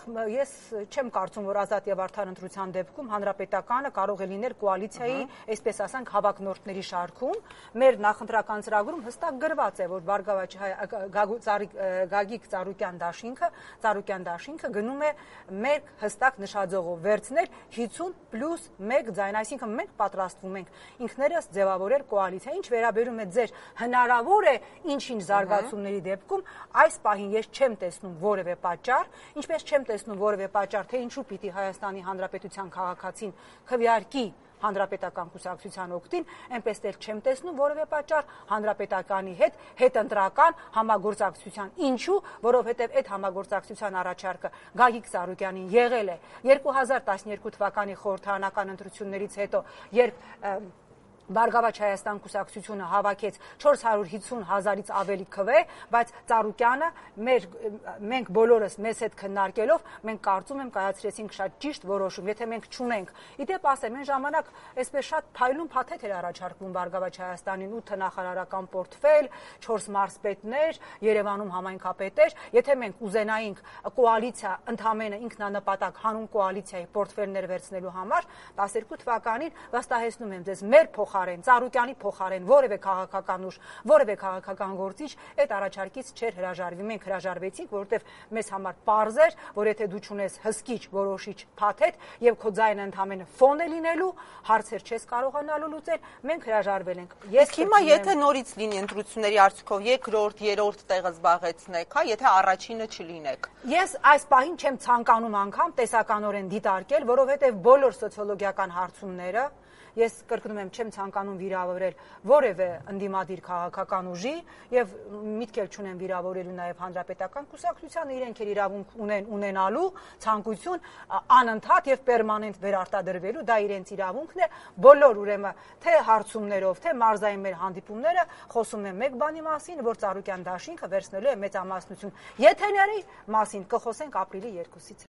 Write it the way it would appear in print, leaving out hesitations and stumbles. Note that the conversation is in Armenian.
ես չեմ կարծում, որ ազատ եւ արդար ընտրության դեպքում հանրապետականը կարող է լինել կոալիցիայի, այսպես ասենք, հավակնորդների շարքում։ Մեր նախընտրական ծրագրում հստակ գրված է, որ Բարգավաճ Գագիկ Ծառուկյան դաշինքը գնում է մեր հստակ նշաձողով վերցնել 50+1 ձայն, այսինքն մենք պատրաստվում ենք ինքներս ձևավորել կոալիցիա, ինչ վերաբերում է ձեր հնարավոր է ինչ-ինչ զարգացումների դեպքում, այս պահին ես չեմ տեսնում որևէ պատճառ, ինչպես չեմ տեսնում որևէ պատճառ, թե ինչու պիտի Հայաստանի Հանրապետության քաղաքացին քվեարկի Հանրապետական կուսակցության օգտին, այնպես էլ չեմ տեսնում որևէ պատճառ հանրապետականի հետ հետընտրական համագործակցության։ Ինչու, որովհետև այդ համագործակցության առաջարկը Գագիկ Ծառուկյանին եղել է 2012 թվականի խորհրդարանական ընտրություններից հետո, երբ Բարգավաճ Հայաստան կուսակցությունը հավաքեց 450,000-ից ավելի քվե, բայց Ծառուկյանը մենք բոլորս մեզ հետ քննարկելով մենք կարծում եմ կայացրեցինք շատ ճիշտ որոշում, եթե մենք չունենք։ Իդեպ ասեմ, այն ժամանակ այսպես շատ փայլուն փաթեթ էր առաջարկվում Բարգավաճ Հայաստանին 8 նախարարական պորտֆել, 4 մարզպետներ, Երևանում համայնքապետեր, եթե մենք ուզենայինք կոալիցիա ընդամենը ինքնանպատակ հանուն կոալիցիայի պորտֆելներ վերցնելու համար 12 թվականին վստահեցնում եմ ձեզ մեր Ծառուկյանի փոխարեն որևէ քաղաքական ուժ, որևէ քաղաքական գործիչ այդ առաջարկից չէր հրաժարվի։ Մենք հրաժարվեցինք, որովհետև մեզ համար պարզ էր, որ եթե դու չունես հսկիչ որոշիչ փաթեթ եւ քո ձայնը ընդհանրապես ֆոն է լինելու, հարցեր չես կարողանալու լուծել, մենք հրաժարվել ենք։ Իսկ հիմա եթե նորից լինի ընտրությունների արդյունքով երկրորդ, երրորդ տեղը զբաղեցնեք, հա, եթե առաջինը չլինեք։ Ես այս պահին չեմ ցանկանում անգամ տեսականորեն դիտարկել, որովհետև բոլոր սոցիոլոգիական հարցումները ես կրկնում եմ, չեմ ցանկանում վիրավորել որևէ ընդդիմադիր քաղաքական ուժի եւ միտք էլ չունեմ վիրավորելու նաեւ հանրապետական կուսակցությանը, իրենք էլ իրավունք ունեն ունենալու ցանկություն անընդհատ եւ պերմանենտ վերարտադրվելու, դա իրենց իրավունքն է։ Բոլոր ուրեմն թե հարցումներով, թե մարզային մեր հանդիպումները խոսում են մեկ բանի մասին, որ Ծառուկյան դաշինքը վերցնելու է մեծամասնություն։ Եթերների մասին կխոսենք ապրիլի 2-ից։